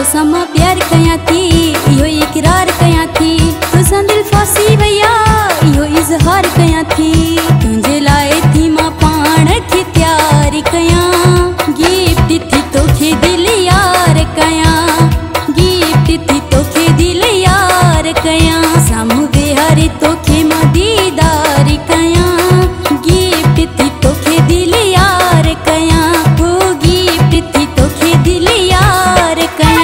समा प्यार कया थी इहो इकरार कया थी तुसां दिल फासी भैया इहो इज़हार कया थी तुंहिंजे लाइ थी मां पाण खे तैयार कया गिफ्ट थी तोखे दिल यार कया गिफ्ट थी तोखे दिल यार कया साम्हूं वेहारे तोखे मां दीदार कया गिफ्ट थी तोखे दिल यार कया हो गिफ्ट थी तोखे दिल यार कया।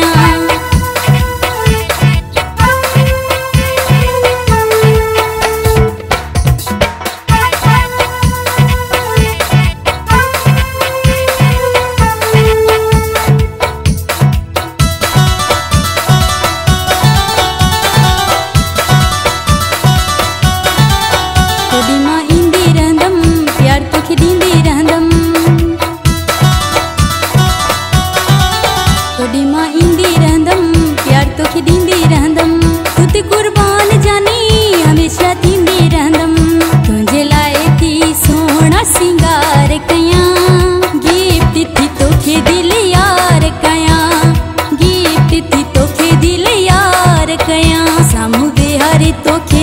कुर्बान जानी हमेशा थींदी रहंदम तुंहिंजे लाइ थी सोना सिंगार कया गिफ्ट थी तोखे दिल यार कया गिफ्ट थी तोखे दिल यार कया साम्हूं वेहारे तोखे